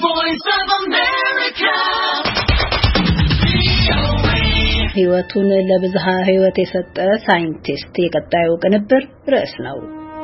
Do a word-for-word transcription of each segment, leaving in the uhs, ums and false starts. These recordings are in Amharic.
voice of America. ህይወቱን ለብዝሃ ህይወት የሰጠ ሳይንቲስት የቀጣዩ ቅንብር ርዕስ ነው።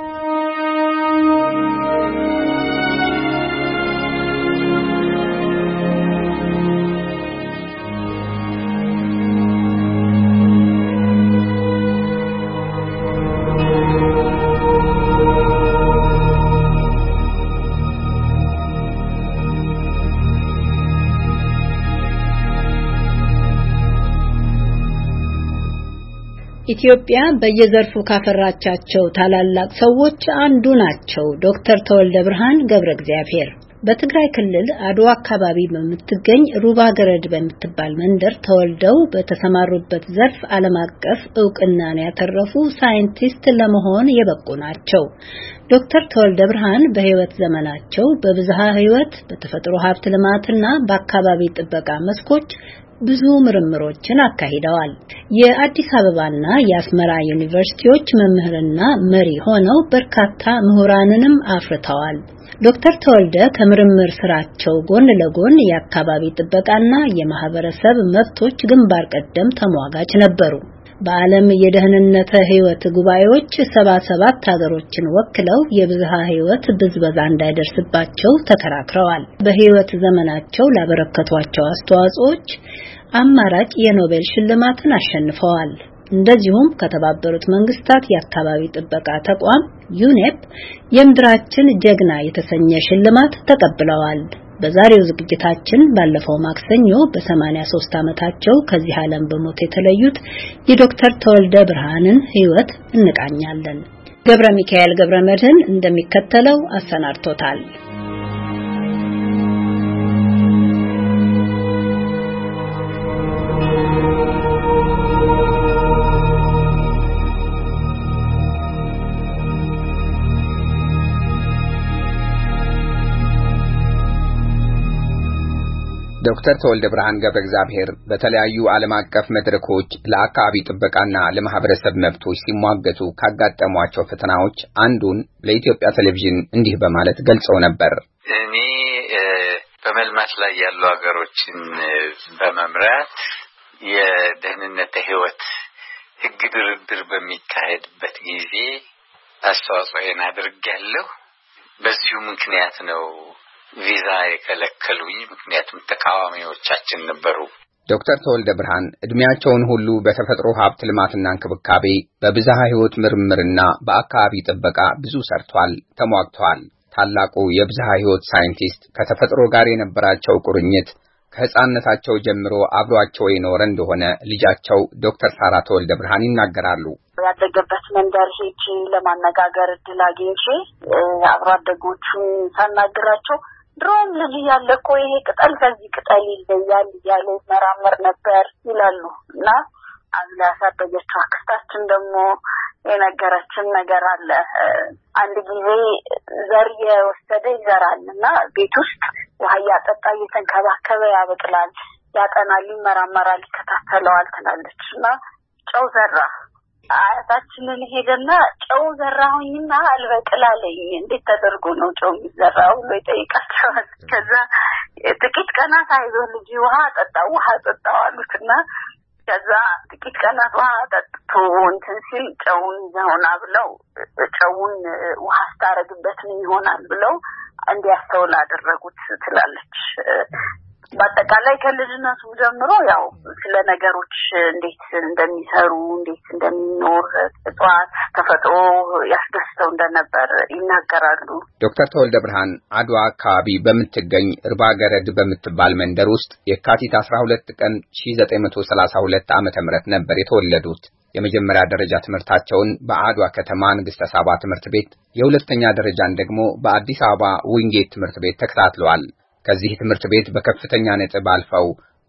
ኢትዮጵያ በየዘርፉ ካፈራቻቸው ታላላቅ ሰዎች አንዱ ናቸው ዶክተር ተወልደ ብርሃን ገብረ እግዚአብሔር። በትግራይ ክልል አድዋ አካባቢ በምትገኝ ሩባ ገረድ በምትባል መንደር ተወልደው በተሰማሩበት ዘርፍ ዓለም አቀፍ ዕውቅናን ያተረፉ ሳይንቲስት ለመሆን የበቁ ናቸው። ዶክተር ተወልደ ብርሃን በህይወት ዘመናቸው በብዝሃ ህይወት፣ በተፈጥሮ ሀብት ልማትና በአካባቢ ጥበቃ መስኮች ብዙ ምርምሮችን አካሂደዋል። የአዲስ አበባና የአስመራ ዩኒቨርሲቲዎች መምህርና መሪ ሆነው በርካታ ምሁራንንም አፍርተዋል። ዶክተር ተወልደ ከምርምር ስራቸው ጎን ለጎን የአካባቢ ጥበቃና የማህበረሰብ መብቶች ግንባር ቀደም ተሟጋች ነበሩ። በዓለም የደህንነት ህይወት ጉባኤዎች ሰባ ሰባት ሀገሮችን ወክለው የብዝሃ ህይወት ብዝበዛ እንዳይደርስባቸው ተከራክረዋል። በህይወት ዘመናቸው ላበረከቷቸው አስተዋጽኦዎች አማራጭ የኖቤል ሽልማትን አሸንፈዋል። እንደዚሁም ከተባበሩት መንግስታት የአካባቢ ጥበቃ ተቋም ዩኔፕ የምድራችን ጀግና የተሰኘ ሽልማት ተቀብለዋል። በዛሬው ዝግጅታችን ባለፈው ማክሰኞ በ83 ዓመታቸው ከዚህ ዓለም በሞት የተለዩት የዶክተር ተወልደ ብርሃንን ህይወት እንቃኛለን። ገብረ ሚካኤል ገብረ መድህን እንደሚከተለው አሰናድቶታል። ዶክተር ተወልደ ብርሃን ገብረ እግዚአብሔር በተለያዩ ዓለም አቀፍ መድረኮች ለአካባቢ ጥበቃና ለማህበረሰብ መብቶች ሲሟገቱ ካጋጠሟቸው ፈተናዎች አንዱን ለኢትዮጵያ ቴሌቪዥን እንዲህ በማለት ገልጸው ነበር። እኔ በመልማት ላይ ያሉ ሀገሮችን በመምራት የደህንነት ህይወት ህግ ድርድር በሚካሄድበት ጊዜ አስተዋጽኦን አድርጌያለሁ። በዚሁ ምክንያት ነው ቪዛ የከለከሉኝ፣ ምክንያቱም ተቃዋሚዎቻችን ነበሩ። ዶክተር ተወልደ ብርሃን እድሜያቸውን ሁሉ በተፈጥሮ ሀብት ልማትና እንክብካቤ፣ በብዝሃ ህይወት ምርምርና በአካባቢ ጥበቃ ብዙ ሰርቷል፣ ተሟግቷል። ታላቁ የብዝሃ ህይወት ሳይንቲስት ከተፈጥሮ ጋር የነበራቸው ቁርኝት ከህፃንነታቸው ጀምሮ አብሯቸው የኖረ እንደሆነ ልጃቸው ዶክተር ሳራ ተወልደ ብርሃን ይናገራሉ። ያደገበት መንደር ሄጄ ለማነጋገር እድል አግኝቼ አብሮ አደጎቹን ሳናግራቸው ድሮም ልጅ ያለቆ ይሄ ቅጠል ከዚህ ቅጠል ይለያል ያለ መራመር ነበር ይላሉ። እና አዝላ ያሳደገችው አክስታችን ደግሞ የነገረችን ነገር አለ። አንድ ጊዜ ዘር የወሰደ ይዘራልና ቤት ውስጥ ውሃ ያጠጣ እየተንከባከበ ያበቅላል፣ ያጠናል፣ ይመራመራል፣ ይከታተለዋል ትላለች። እና ጨው ዘራ። አያታችንን ሄደና ጨው ዘራሁኝና አልበቅላለኝ፣ እንዴት ተደርጎ ነው ጨው የሚዘራው ብሎ ይጠይቃቸዋል። ከዛ ጥቂት ቀናት አይዞህ ልጅ ውሃ ጠጣ ውሃ ጠጣው አሉትና ከዛ ጥቂት ቀናት ውሃ ጠጥቶ እንትን ሲል ጨውን ይዘውና ብለው ጨውን ውሃ አስታረግበት ነው ይሆናል ብለው እንዲያስተውል አደረጉት ትላለች። በአጠቃላይ ከልጅነቱ ጀምሮ ያው ስለ ነገሮች እንዴት እንደሚሰሩ እንዴት እንደሚኖር እጽዋት ተፈጥሮ ያስደስተው እንደነበር ይናገራሉ። ዶክተር ተወልደ ብርሃን አድዋ አካባቢ በምትገኝ ርባ ገረድ በምትባል መንደር ውስጥ የካቲት አስራ ሁለት ቀን ሺህ ዘጠኝ መቶ ሰላሳ ሁለት ዓመተ ምህረት ነበር የተወለዱት። የመጀመሪያ ደረጃ ትምህርታቸውን በአድዋ ከተማ ንግስተ ሳባ ትምህርት ቤት፣ የሁለተኛ ደረጃን ደግሞ በአዲስ አበባ ዊንጌት ትምህርት ቤት ተከታትለዋል። ከዚህ ትምህርት ቤት በከፍተኛ ነጥብ አልፈው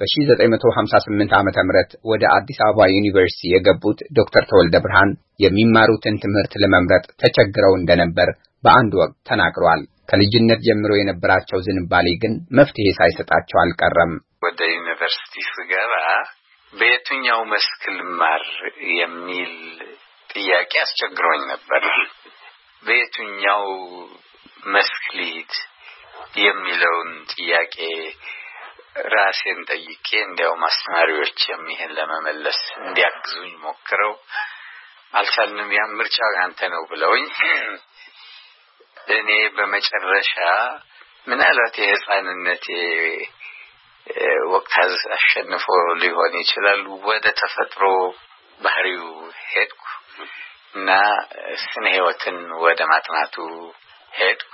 በ1958 ዓመተ ምህረት ወደ አዲስ አበባ ዩኒቨርሲቲ የገቡት ዶክተር ተወልደ ብርሃን የሚማሩትን ትምህርት ለመምረጥ ተቸግረው እንደነበር በአንድ ወቅት ተናግረዋል። ከልጅነት ጀምሮ የነበራቸው ዝንባሌ ግን መፍትሄ ሳይሰጣቸው አልቀረም። ወደ ዩኒቨርሲቲ ስገባ በየትኛው መስክ ልማር የሚል ጥያቄ አስቸግሮኝ ነበር። በየትኛው መስክ ልሂድ የሚለውን ጥያቄ ራሴን ጠይቄ እንዲያው ማስተማሪዎች የሚሄን ለመመለስ እንዲያግዙኝ ሞክረው አልቻልንም ያ ምርጫ አንተ ነው ብለውኝ እኔ በመጨረሻ ምናልባት የህፃንነቴ ወቅት አሸንፎ ሊሆን ይችላል ወደ ተፈጥሮ ባህሪው ሄድኩ እና ስነ ህይወትን ወደ ማጥናቱ ሄድኩ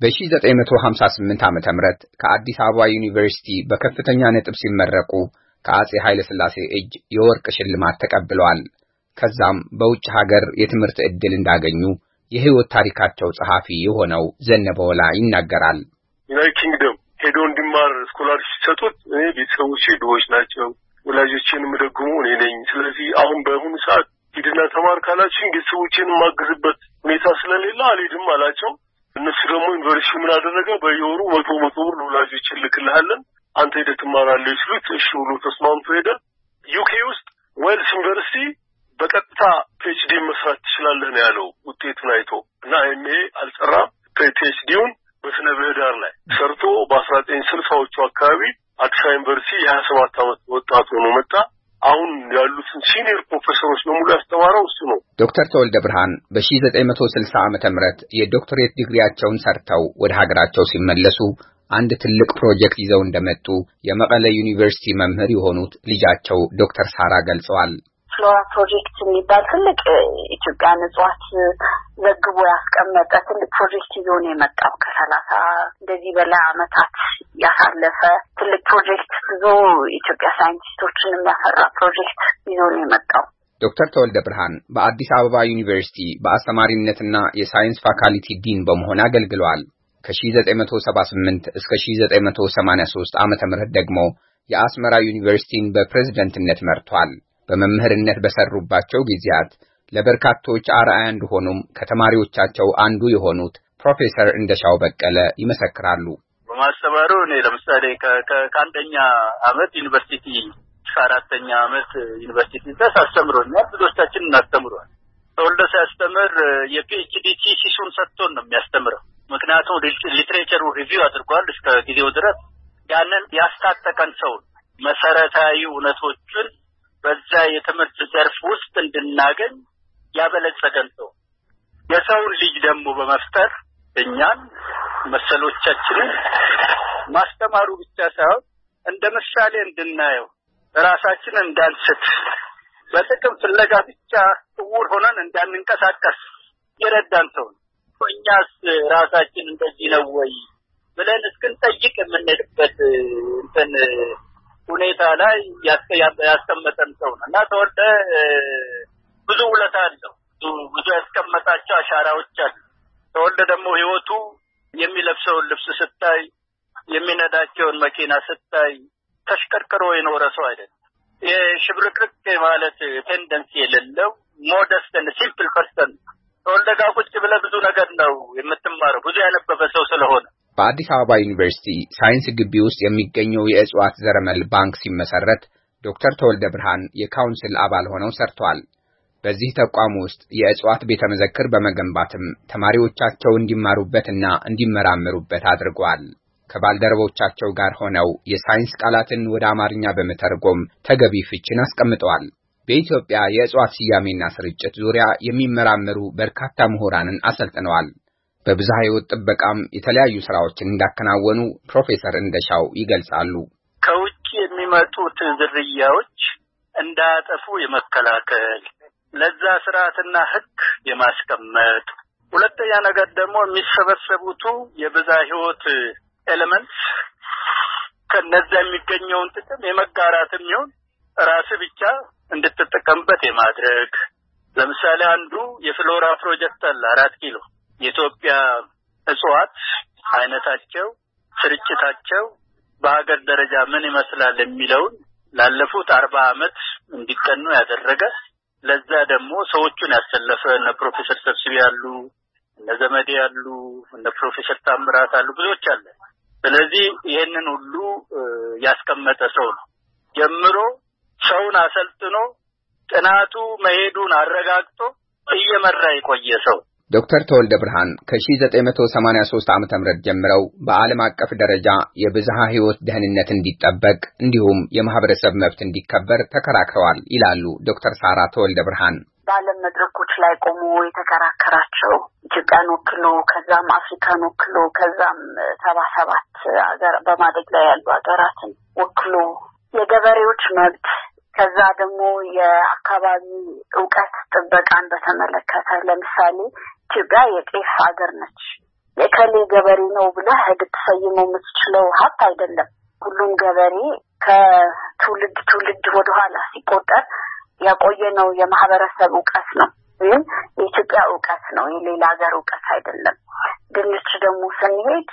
በ1958 ዓመተ ምህረት ከአዲስ አበባ ዩኒቨርሲቲ በከፍተኛ ነጥብ ሲመረቁ ከአጼ ኃይለ ሥላሴ እጅ የወርቅ ሽልማት ተቀብለዋል ከዛም በውጭ ሀገር የትምህርት ዕድል እንዳገኙ የህይወት ታሪካቸው ጸሐፊ የሆነው ዘነበወላ ይናገራል ዩናይትድ ኪንግደም ሄዶ እንዲማር ስኮላርሺፕ ሰጡት እኔ ቤተሰቦቼ ድሆች ናቸው ወላጆቼን ምደግሙ እኔ ነኝ ስለዚህ አሁን በአሁኑ ሰዓት ሂድና ተማር ካላችሁ ቤተሰቦቼን ማግዝበት ሁኔታ ስለሌለ አልሄድም አላቸው እነሱ ደግሞ ዩኒቨርሲቲ ምን አደረገ በየወሩ መቶ መቶ ብር ለወላጆቼ ልክልሃለን አንተ ሄደህ ትማራለህ ሲሉት እሺ ብሎ ተስማምቶ ሄደ ዩኬ ውስጥ ዌልስ ዩኒቨርሲቲ በቀጥታ ፒኤችዲ መስራት ትችላለህ ነው ያለው ውጤቱን አይቶ እና ኤምኤ አልጸራም ፒኤችዲውን በስነ ምህዳር ላይ ሰርቶ በ1960ዎቹ አካባቢ አዲስ አበባ ዩኒቨርሲቲ የ27 ዓመት ወጣት ሆኖ መጣ አሁን ያሉትን ሲኒየር ፕሮፌሰሮች በሙሉ ያስተማረው እሱ ነው ዶክተር ተወልደ ብርሃን በ1960 ዓመተ ምህረት የዶክተሬት ዲግሪያቸውን ሰርተው ወደ ሀገራቸው ሲመለሱ አንድ ትልቅ ፕሮጀክት ይዘው እንደመጡ የመቀለ ዩኒቨርሲቲ መምህር የሆኑት ልጃቸው ዶክተር ሳራ ገልጸዋል ፍሎራ ፕሮጀክት የሚባል ትልቅ ኢትዮጵያ ንጽዋት ዘግቦ ያስቀመጠ ትልቅ ፕሮጀክት ይዞ ነው የመጣው ከሰላሳ እንደዚህ በላይ አመታት ያሳለፈ ትልቅ ፕሮጀክት ብዙ ኢትዮጵያ ሳይንቲስቶችን የሚያፈራ ፕሮጀክት ይዞ ነው የመጣው ዶክተር ተወልደ ብርሃን በአዲስ አበባ ዩኒቨርሲቲ በአስተማሪነትና የሳይንስ ፋካልቲ ዲን በመሆን አገልግለዋል ከ1978 እስከ1983 ዓመተ ምህረት ደግሞ የአስመራ ዩኒቨርሲቲን በፕሬዝዳንትነት መርቷል በመምህርነት በሰሩባቸው ጊዜያት ለበርካቶች አርአያ እንደሆኑም ከተማሪዎቻቸው አንዱ የሆኑት ፕሮፌሰር እንደሻው በቀለ ይመሰክራሉ በማስተማሩ እኔ ለምሳሌ ከአንደኛ አመት ዩኒቨርሲቲ እስከ አራተኛ አመት ዩኒቨርሲቲ ድረስ አስተምሮኛል ብዙዎቻችን እናስተምሯል ተወልደ ሲያስተምር የፒኤችዲ ቲሲሱን ሰጥቶን ነው የሚያስተምረው ምክንያቱም ሊትሬቸሩ ሪቪው አድርጓል እስከ ጊዜው ድረስ ያንን ያስታጠቀን ሰው መሰረታዊ እውነቶችን በዛ የትምህርት ዘርፍ ውስጥ እንድናገኝ ያበለጸገን ሰው የሰው ልጅ ደግሞ በመፍጠር እኛን መሰሎቻችንን ማስተማሩ ብቻ ሳይሆን እንደ ምሳሌ እንድናየው ራሳችንን እንዳንስት በጥቅም ፍለጋ ብቻ ጥውር ሆነን እንዳንንቀሳቀስ የረዳን ሰው እኛስ ራሳችን እንደዚህ ነው ወይ ብለን እስክንጠይቅ የምንልበት እንትን ሁኔታ ላይ ያስቀመጠን ሰው ነው እና ተወልደ ብዙ ውለታ አለው ብዙ ያስቀመጣቸው አሻራዎች አሉ ተወልደ ደግሞ ህይወቱ የሚለብሰውን ልብስ ስታይ የሚነዳቸውን መኪና ስታይ ተሽከርከሮ የኖረ ሰው አይደለም የሽብርቅርቅ ማለት ቴንደንሲ የሌለው ሞደስት and simple person ተወልደ ጋር ቁጭ ብለህ ብዙ ነገር ነው የምትማረው ብዙ ያነበበ ሰው ስለሆነ በአዲስ አበባ ዩኒቨርሲቲ ሳይንስ ግቢ ውስጥ የሚገኘው የእጽዋት ዘረመል ባንክ ሲመሰረት ዶክተር ተወልደ ብርሃን የካውንስል አባል ሆነው ሰርተዋል በዚህ ተቋም ውስጥ የእጽዋት ቤተ መዘክር በመገንባትም ተማሪዎቻቸው እንዲማሩበትና እንዲመራመሩበት አድርገዋል ከባልደረቦቻቸው ጋር ሆነው የሳይንስ ቃላትን ወደ አማርኛ በመተርጎም ተገቢ ፍቺን አስቀምጠዋል በኢትዮጵያ የእጽዋት ስያሜና ስርጭት ዙሪያ የሚመራመሩ በርካታ ምሁራንን አሰልጥነዋል በብዝሃ ሕይወት ጥበቃም የተለያዩ ስራዎችን እንዳከናወኑ ፕሮፌሰር እንደሻው ይገልጻሉ ከውጭ የሚመጡት ዝርያዎች እንዳያጠፉ የመከላከል ለዛ ስርዓትና ህግ የማስቀመጥ ሁለተኛ ነገር ደግሞ የሚሰበሰቡት የብዝሃ ሕይወት ኤሌመንትስ ከነዛ የሚገኘውን ጥቅም የመጋራትም ይሁን ራስ ብቻ እንድትጠቀምበት የማድረግ ለምሳሌ አንዱ የፍሎራ ፕሮጀክት አለ አራት ኪሎ የኢትዮጵያ እጽዋት አይነታቸው ስርጭታቸው በአገር ደረጃ ምን ይመስላል የሚለው ላለፉት አርባ አመት እንዲቀኑ ያደረገ ለዛ ደግሞ ሰዎችን ያሰለፈ እነ ፕሮፌሰር ሰብስቢ ያሉ እነ ዘመዴ ያሉ እነ ፕሮፌሰር ታምራት አሉ ብዙዎች አለ ስለዚህ ይሄንን ሁሉ ያስቀመጠ ሰው ነው ጀምሮ ሰውን አሰልጥኖ ጥናቱ መሄዱን አረጋግጦ እየመራ የቆየ ሰው ዶክተር ተወልደ ብርሃን ከ1983 ዓመተ ምህረት ጀምረው በዓለም አቀፍ ደረጃ የብዝሃ ሕይወት ደህንነት እንዲጠበቅ እንዲሁም የማህበረሰብ መብት እንዲከበር ተከራክረዋል ይላሉ ዶክተር ሳራ ተወልደ ብርሃን። በዓለም መድረኮች ላይ ቆሞ የተከራከራቸው ኢትዮጵያን ወክሎ ከዛም አፍሪካን ወክሎ ከዛም ሰባ ሰባት ሀገር በማደግ ላይ ያሉ ሀገራትን ወክሎ የገበሬዎች መብት ከዛ ደግሞ የአካባቢ ዕውቀት ጥበቃን በተመለከተ ለምሳሌ ኢትዮጵያ የጤፍ ሀገር ነች። የከሌ ገበሬ ነው ብለህ ልትሰይመው የምትችለው ሀብት አይደለም። ሁሉም ገበሬ ከትውልድ ትውልድ ወደኋላ ሲቆጠር ያቆየነው የማህበረሰብ ዕውቀት ነው። ግን የኢትዮጵያ ዕውቀት ነው፣ የሌላ ሀገር ዕውቀት አይደለም። ድንች ደግሞ ስንሄድ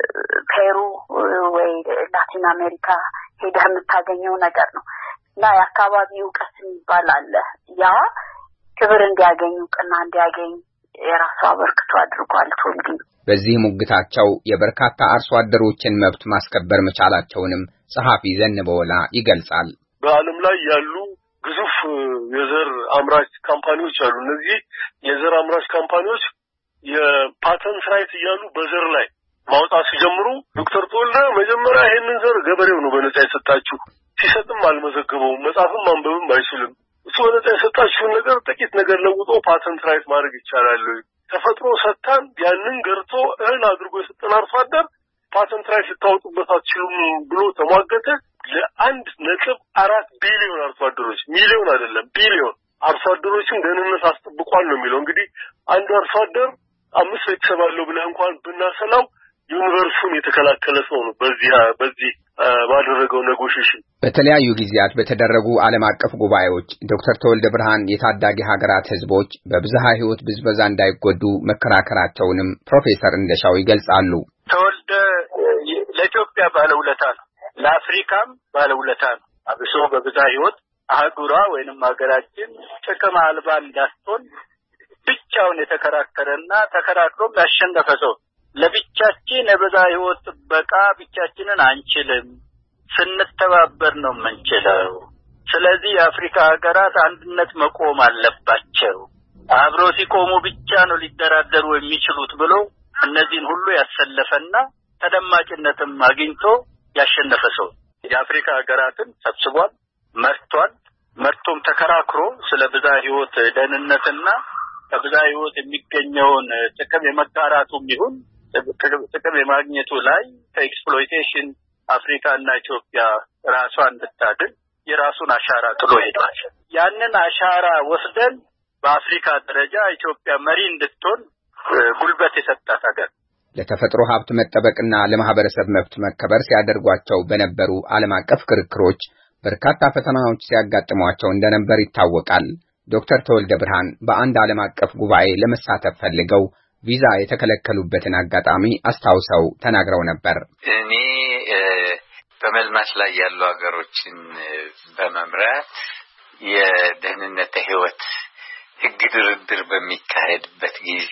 ፔሩ ወይ ላቲን አሜሪካ ሄደህ የምታገኘው ነገር ነው እና የአካባቢ ዕውቀት ይባላል። ያ ክብር እንዲያገኝ ዕውቅና እንዲያገኝ የራሱ አበርክቶ አድርጓል ተወልደ። በዚህ ሙግታቸው የበርካታ አርሶ አደሮችን መብት ማስከበር መቻላቸውንም ጸሐፊ ዘነበወላ ይገልጻል። በዓለም ላይ ያሉ ግዙፍ የዘር አምራች ካምፓኒዎች አሉ። እነዚህ የዘር አምራች ካምፓኒዎች የፓተንት ራይት እያሉ በዘር ላይ ማውጣት ሲጀምሩ ዶክተር ተወልደ መጀመሪያ ይሄንን ዘር ገበሬው ነው በነፃ የሰጣችሁ፣ ሲሰጥም አልመዘገበውም፣ መጻፍም ማንበብም አይችልም። እሱ በነፃ የሰጣችሁን ነገር ጥቂት ነገር ለውጦ ፓተንት ራይት ማድረግ ይቻላል። ተፈጥሮ ሰጣን ያንን ገርቶ እህል አድርጎ የሰጠን አርሶ አደር ፓተንት ራይት ልታወጡበት አትችሉም ብሎ ተሟገተ። ለአንድ ነጥብ አራት ቢሊዮን አርሶ አደሮች ሚሊዮን አይደለም ቢሊዮን አርሶ አደሮችን ደህንነት አስጠብቋል ነው የሚለው። እንግዲህ አንድ አርሶ አደር አምስት ቤተሰብ አለው ብለህ እንኳን ብናሰላው ዩኒቨርሲቲውን የተከላከለ ሰው ነው በዚህ በዚህ ባደረገው ኔጎሺዬሽን። በተለያዩ ጊዜያት በተደረጉ ዓለም አቀፍ ጉባኤዎች ዶክተር ተወልደ ብርሃን የታዳጊ ሀገራት ህዝቦች በብዝሃ ሕይወት ብዝበዛ እንዳይጎዱ መከራከራቸውንም ፕሮፌሰር እንደሻው ይገልጻሉ። ተወልደ ለኢትዮጵያ ባለውለታ ነው፣ ለአፍሪካም ባለውለታ ነው። አብሶ በብዝሃ ሕይወት አህጉሯ ወይንም ሀገራችን ጥቅም አልባ እንዳትሆን ብቻውን የተከራከረና ተከራክሮም ያሸነፈ ሰው። ለብቻችን የብዝሃ ሕይወት ጥበቃ ብቻችንን አንችልም፣ ስንተባበር ነው የምንችለው። ስለዚህ የአፍሪካ ሀገራት አንድነት መቆም አለባቸው፣ አብረው ሲቆሙ ብቻ ነው ሊደራደሩ የሚችሉት ብሎ እነዚህን ሁሉ ያሰለፈና ተደማጭነትም አግኝቶ ያሸነፈ ሰው። የአፍሪካ ሀገራትን ሰብስቧል፣ መርቷል። መርቶም ተከራክሮ ስለ ብዝሃ ሕይወት ደህንነትና ከብዝሃ ሕይወት የሚገኘውን ጥቅም የመጋራቱም ይሁን ጥቅም የማግኘቱ ላይ ከኤክስፕሎይቴሽን አፍሪካና ኢትዮጵያ ራሷን እንድታድን የራሱን አሻራ ጥሎ ሄዷል። ያንን አሻራ ወስደን በአፍሪካ ደረጃ ኢትዮጵያ መሪ እንድትሆን ጉልበት የሰጣት ሀገር። ለተፈጥሮ ሀብት መጠበቅና ለማህበረሰብ መብት መከበር ሲያደርጓቸው በነበሩ ዓለም አቀፍ ክርክሮች በርካታ ፈተናዎች ሲያጋጥሟቸው እንደነበር ይታወቃል። ዶክተር ተወልደ ብርሃን በአንድ ዓለም አቀፍ ጉባኤ ለመሳተፍ ፈልገው ቪዛ የተከለከሉበትን አጋጣሚ አስታውሰው ተናግረው ነበር። እኔ በመልማት ላይ ያሉ ሀገሮችን በመምራት የደህንነት ሕይወት ሕግ ድርድር በሚካሄድበት ጊዜ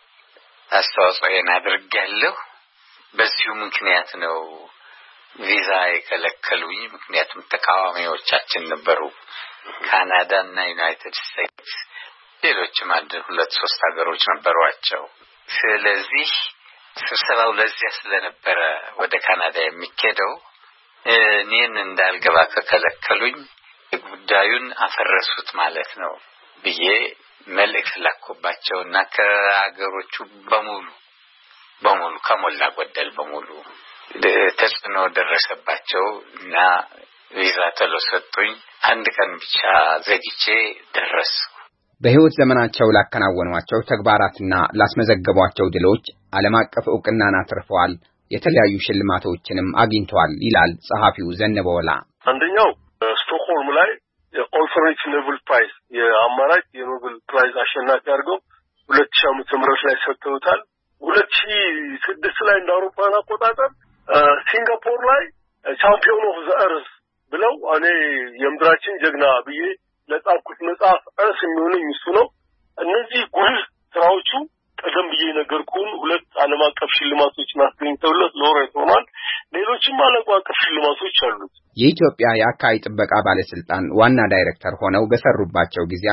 አስተዋጽኦን አድርጌያለሁ። በዚሁ ምክንያት ነው ቪዛ የከለከሉኝ። ምክንያቱም ተቃዋሚዎቻችን ነበሩ፣ ካናዳ እና ዩናይትድ ስቴትስ፣ ሌሎችም አንድ ሁለት ሶስት ሀገሮች ነበሯቸው። ስለዚህ ስብሰባው ለዚያ ስለነበረ ወደ ካናዳ የሚኬደው እኔን እንዳልገባ ከከለከሉኝ ጉዳዩን አፈረሱት ማለት ነው ብዬ መልእክት ላኩባቸውና ከሀገሮቹ በሙሉ በሙሉ ከሞላ ጎደል በሙሉ ተጽዕኖ ደረሰባቸው እና ቪዛ ተለሰጡኝ። አንድ ቀን ብቻ ዘግቼ ደረስ። በሕይወት ዘመናቸው ላከናወኗቸው ተግባራትና ላስመዘገቧቸው ድሎች ዓለም አቀፍ ዕውቅናን አትርፈዋል፣ የተለያዩ ሽልማቶችንም አግኝተዋል ይላል ጸሐፊው ዘነበወላ። አንደኛው ስቶክሆልም ላይ የኦልተርኔቲቭ ኖቤል ፕራይዝ የአማራጭ የኖቤል ፕራይዝ አሸናፊ አድርገው ሁለት ሺህ ዓመተ ምህረት ላይ ሰጥተውታል። ሁለት ሺህ ስድስት ላይ እንደ አውሮፓውያን አቆጣጠር ሲንጋፖር ላይ ቻምፒዮን ኦፍ ዘ እርዝ ብለው እኔ የምድራችን ጀግና ብዬ ለጻፍኩት መጽሐፍ እርስ የሚሆነኝ እሱ ነው። እነዚህ ጉልህ ስራዎቹ ቀደም ብዬ ነገርኩን ሁለት ዓለም አቀፍ ሽልማቶችን አስገኝተውለት ሎሬት ሆኗል። ሌሎችም ዓለም አቀፍ ሽልማቶች አሉት። የኢትዮጵያ የአካባቢ ጥበቃ ባለስልጣን ዋና ዳይሬክተር ሆነው በሰሩባቸው ጊዜያት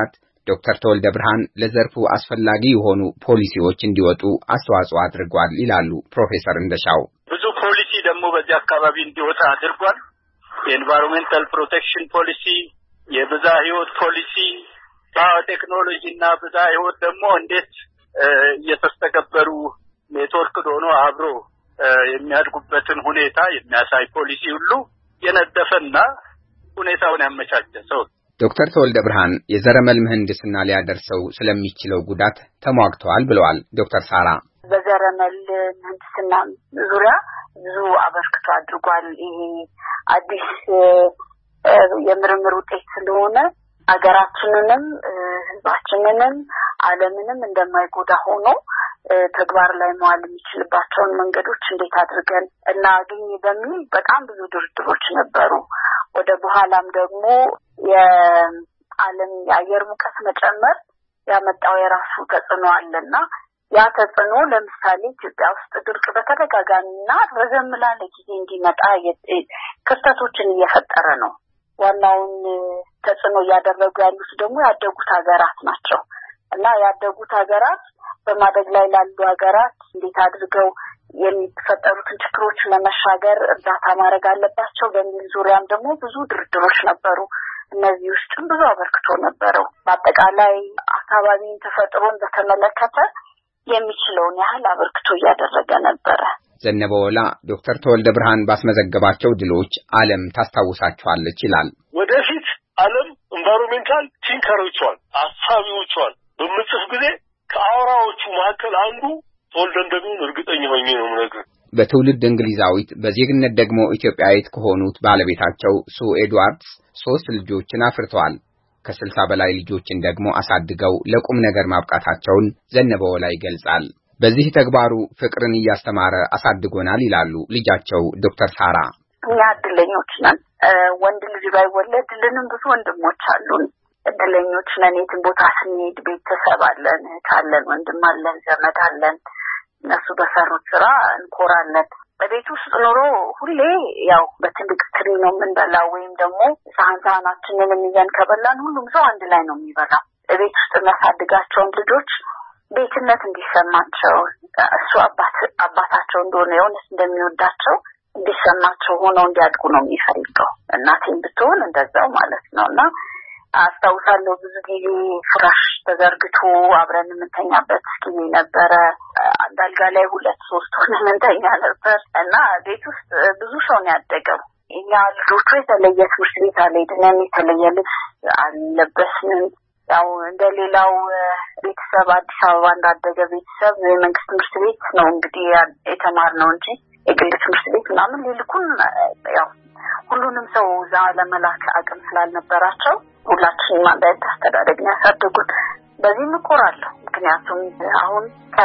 ዶክተር ተወልደ ብርሃን ለዘርፉ አስፈላጊ የሆኑ ፖሊሲዎች እንዲወጡ አስተዋጽኦ አድርጓል ይላሉ ፕሮፌሰር እንደሻው። ብዙ ፖሊሲ ደግሞ በዚህ አካባቢ እንዲወጣ አድርጓል። የኤንቫይሮንሜንታል ፕሮቴክሽን ፖሊሲ፣ የብዝሃ ሕይወት ፖሊሲ፣ ባዮቴክኖሎጂና ብዝሃ ሕይወት ደግሞ እንዴት እየተስተገበሩ ኔትወርክ ሆኖ አብሮ የሚያድጉበትን ሁኔታ የሚያሳይ ፖሊሲ ሁሉ የነደፈና ሁኔታውን ያመቻቸ ሰው። ዶክተር ተወልደ ብርሃን የዘረመል ምህንድስና ሊያደርሰው ስለሚችለው ጉዳት ተሟግተዋል ብለዋል ዶክተር ሳራ። በዘረመል ምህንድስና ዙሪያ ብዙ አበርክቶ አድርጓል። ይሄ አዲስ የምርምር ውጤት ስለሆነ አገራችንንም ህዝባችንንም ዓለምንም እንደማይጎዳ ሆኖ ተግባር ላይ መዋል የሚችልባቸውን መንገዶች እንዴት አድርገን እናገኝ በሚል በጣም ብዙ ድርድሮች ነበሩ። ወደ በኋላም ደግሞ የዓለም የአየር ሙቀት መጨመር ያመጣው የራሱ ተጽዕኖ አለና ያ ተጽዕኖ ለምሳሌ ኢትዮጵያ ውስጥ ድርቅ በተደጋጋሚና ረዘም ላለ ጊዜ እንዲመጣ ክስተቶችን እየፈጠረ ነው። ዋናውን ተጽዕኖ እያደረጉ ያሉት ደግሞ ያደጉት ሀገራት ናቸው እና ያደጉት ሀገራት በማደግ ላይ ላሉ ሀገራት እንዴት አድርገው የሚፈጠሩትን ችግሮች ለመሻገር እርዳታ ማድረግ አለባቸው በሚል ዙሪያም ደግሞ ብዙ ድርድሮች ነበሩ። እነዚህ ውስጥም ብዙ አበርክቶ ነበረው። በአጠቃላይ አካባቢን ተፈጥሮን በተመለከተ የሚችለውን ያህል አበርክቶ እያደረገ ነበረ። ዘነበወላ ዶክተር ተወልደ ብርሃን ባስመዘገባቸው ድሎች ዓለም ታስታውሳቸዋለች ይላል። ወደፊት ዓለም ኢንቫይሮንሜንታል ቲንከሮቿን አሳቢዎቿን በምጽፍ ጊዜ ከአውራዎቹ መካከል አንዱ ተወልደ እንደሚሆን እርግጠኛ ሆኜ ነው ነገር። በትውልድ እንግሊዛዊት በዜግነት ደግሞ ኢትዮጵያዊት ከሆኑት ባለቤታቸው ሱ ኤድዋርድስ ሶስት ልጆችን አፍርተዋል። ከስልሳ በላይ ልጆችን ደግሞ አሳድገው ለቁም ነገር ማብቃታቸውን ዘነበወላ ይገልጻል። በዚህ ተግባሩ ፍቅርን እያስተማረ አሳድጎናል ይላሉ ልጃቸው ዶክተር ሳራ። እኛ እድለኞች ነን። ወንድ ልጅ ባይወለድልንም ብዙ ወንድሞች አሉን። እድለኞች ነን። የትም ቦታ ስንሄድ ቤተሰብ አለን፣ እህት አለን፣ ወንድም አለን፣ ዘመድ አለን። እነሱ በሰሩት ስራ እንኮራለን። በቤት ውስጥ ኖሮ ሁሌ ያው በትልቅ ትሪ ነው የምንበላው ወይም ደግሞ ሳህን ሳህናችንን ይዘን ከበላን ሁሉም ሰው አንድ ላይ ነው የሚበላው። በቤት ውስጥ እናሳድጋቸውን ልጆች ቤትነት እንዲሰማቸው እሱ አባት አባታቸው እንደሆነ የሆነስ እንደሚወዳቸው እንዲሰማቸው ሆነው እንዲያድጉ ነው የሚፈልገው። እናቴን ብትሆን እንደዛው ማለት ነውና አስታውሳለሁ ብዙ ጊዜ ፍራሽ ተዘርግቶ አብረን የምንተኛበት ጊዜ ነበረ። አንድ አልጋ ላይ ሁለት ሶስት ሆነን እንተኛ ነበር እና ቤት ውስጥ ብዙ ሰው ነው ያደገው። እኛ ልጆቹ የተለየ ትምህርት ቤት አልሄድንም፣ የተለየ ልብስ አልለበስንም። ያው እንደሌላው ቤተሰብ አዲስ አበባ እንዳደገ ቤተሰብ የመንግስት ትምህርት ቤት ነው እንግዲህ የተማርነው እንጂ የግል ትምህርት ቤት ምናምን ሊልኩን ያው ሁሉንም ሰው እዛ ለመላክ አቅም ስላልነበራቸው ሁላችንም አንድ አይነት አስተዳደግ ነው ያሳደጉን። በዚህ እኮራለሁ። ምክንያቱም አሁን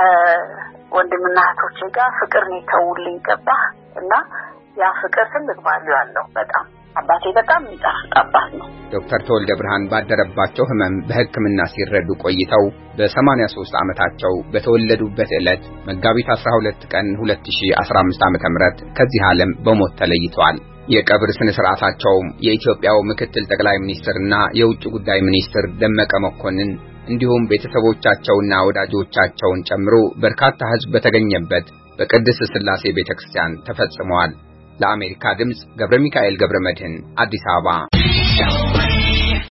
ከወንድምና እህቶቼ ጋር ፍቅር ነው ተውልኝ ገባ እና ያ ፍቅር ትልቅ ቫልዩ አለው በጣም አባቴ በጣም የሚጣፍጥ አባት ነው። ዶክተር ተወልደ ብርሃን ባደረባቸው ህመም በሕክምና ሲረዱ ቆይተው በሰማንያ ሦስት ዓመታቸው በተወለዱበት ዕለት መጋቢት አስራ ሁለት ቀን ሁለት ሺህ አስራ አምስት ዓመተ ምህረት ከዚህ ዓለም በሞት ተለይተዋል። የቀብር ስነ ስርዓታቸውም የኢትዮጵያው ምክትል ጠቅላይ ሚኒስትርና የውጭ ጉዳይ ሚኒስትር ደመቀ መኮንን እንዲሁም ቤተሰቦቻቸውና ወዳጆቻቸውን ጨምሮ በርካታ ህዝብ በተገኘበት በቅድስት ሥላሴ ቤተክርስቲያን ተፈጽመዋል። ለአሜሪካ ድምጽ ገብረ ሚካኤል ገብረ መድህን አዲስ አበባ